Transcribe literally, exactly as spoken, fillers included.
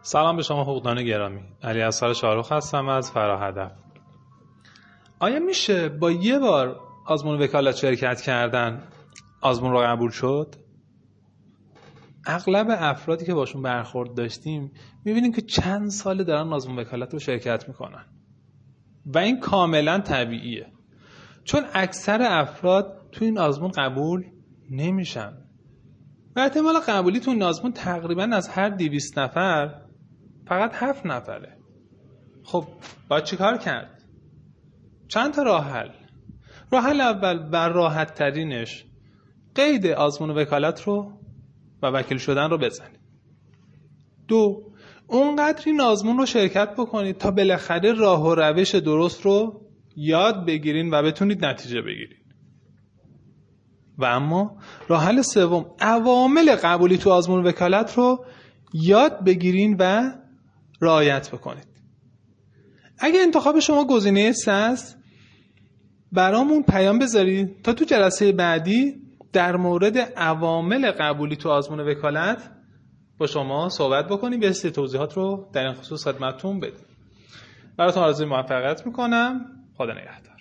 سلام به شما حقوقدان گرامی. علی اصغر شاهرخ هستم از فراهدف. آیا میشه با یه بار آزمون وکالت شرکت کردن آزمون رو قبول شد؟ اغلب افرادی که باشون برخورد داشتیم میبینیم که چند ساله دارن آزمون وکالت رو شرکت میکنن و این کاملا طبیعیه، چون اکثر افراد تو این آزمون قبول نمیشن و احتمال قبولی تو این آزمون تقریبا از هر دویست نفر فقط هفت نفره. خب باید چی کار کرد؟ چند تا راه حل. راه حل اول و راحت ترینش قید آزمون وکالت رو و وکیل شدن رو بزنید. دو، اونقدر این آزمون رو شرکت بکنید تا بالاخره راه و روش درست رو یاد بگیرین و بتونید نتیجه بگیرید. و اما راه حل سوم، عوامل قبولی تو آزمون وکالت رو یاد بگیرین و رعایت بکنید. اگه انتخاب شما گزینه سه است، برامون پیام بذارید تا تو جلسه بعدی در مورد عوامل قبولی تو آزمون وکالت با شما صحبت بکنیم، به سری توضیحات رو در این خصوص خدمتتون بدیم. براتون آرزوی موفقیت میکنم. خدا نگهدار.